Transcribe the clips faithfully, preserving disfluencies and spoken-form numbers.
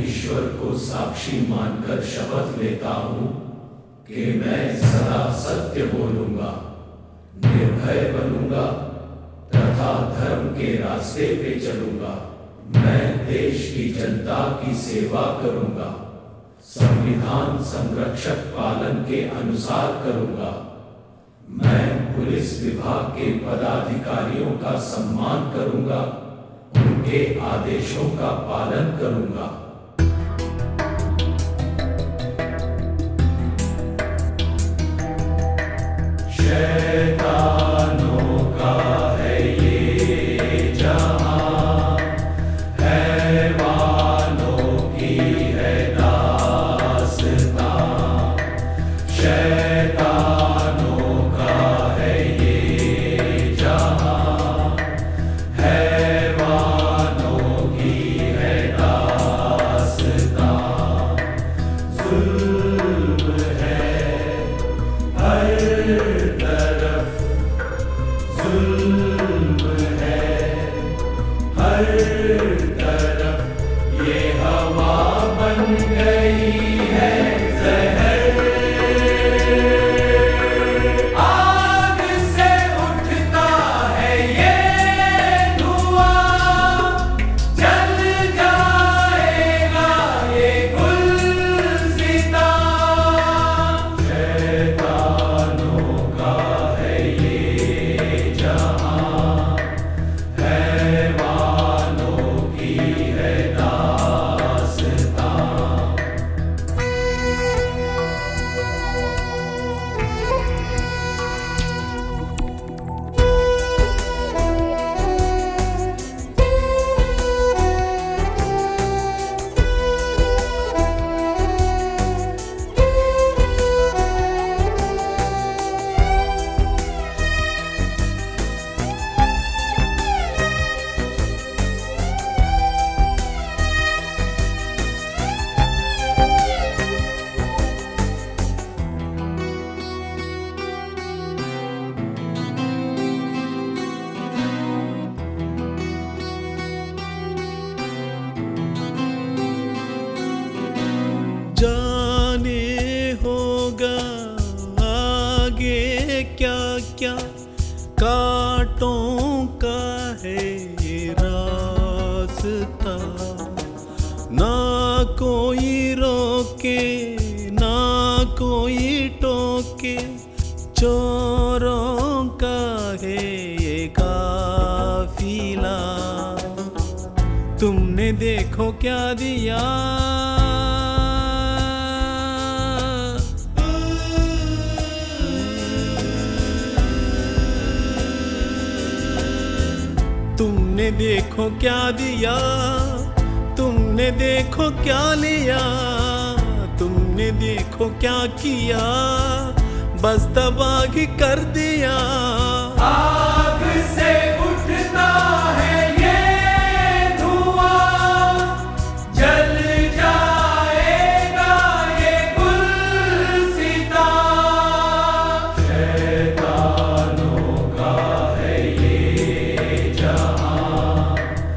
ईश्वर को साक्षी मानकर शपथ लेता हूँ कि मैं सदा सत्य बोलूंगा, निर्भय बनूंगा तथा धर्म के रास्ते पे चलूंगा। मैं देश की जनता की सेवा करूंगा, संविधान संरक्षक पालन के अनुसार करूंगा। मैं पुलिस विभाग के पदाधिकारियों का सम्मान करूंगा, उनके आदेशों का पालन करूंगा। शैतानों का है ये जहां, हैवानों की है दास्तां। शैतानों का है ये जहां, हैवानों की है दास्तां। जुल्म है हर तरफ, जुल्म है हर तरफ। ये हवा बन गई है जहर, आग से उठता है ये धुआं। जल जाएगा ये गुलसितां। शैतानों का है ये जहां, हैवानों की है दास्तां। जाने होगा आगे क्या क्या, कांटों का है ये रास्ता। ना कोई रोके ना कोई टोके, चोरों का है ये काफिला। तुमने देखो क्या दिया, तुमने देखो क्या दिया, तुमने देखो क्या लिया, तुमने देखो क्या किया, बस तबाह कर दिया। आग से उठता है ये धुआं, जल जाएगा ये गुलसितां। शैतानों का है ये जहां,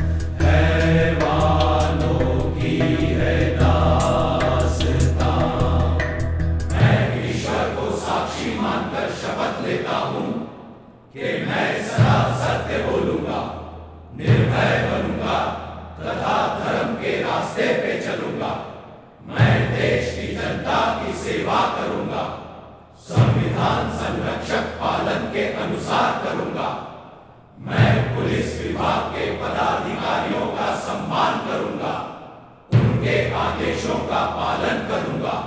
हैवानों की है दास्तां। मैं ईश्वर को साक्षी मानकर शपथ लेता हूँ कि मैं सदा सत्य बोलूंगा, निर्भय बनूंगा तथा धर्म के रास्ते पे चलूंगा। मैं देश की जनता की सेवा करूंगा, संविधान संरक्षक पालन के अनुसार करूंगा। मैं पुलिस विभाग के पदाधिकारियों का सम्मान करूंगा, उनके आदेशों का पालन करूंगा।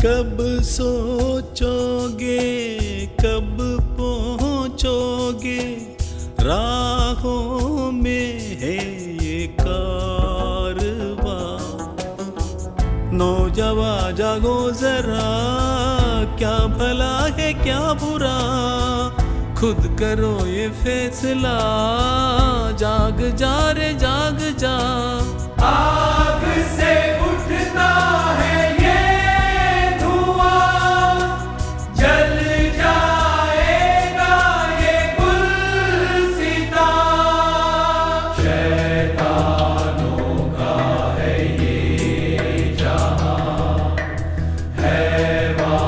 कब सोचोगे कब पहुँचोगे, राहों में है ये कारवां। नौजवां जागो जरा, क्या भला है क्या बुरा, खुद करो ये फैसला, जाग जा रे जाग जा। आग से उठता है ये धुआं, जल जाएगा ये गुलसिता। शैतानों का है ये जहां,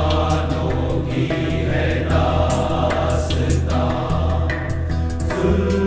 हैवानों की है दास्तां।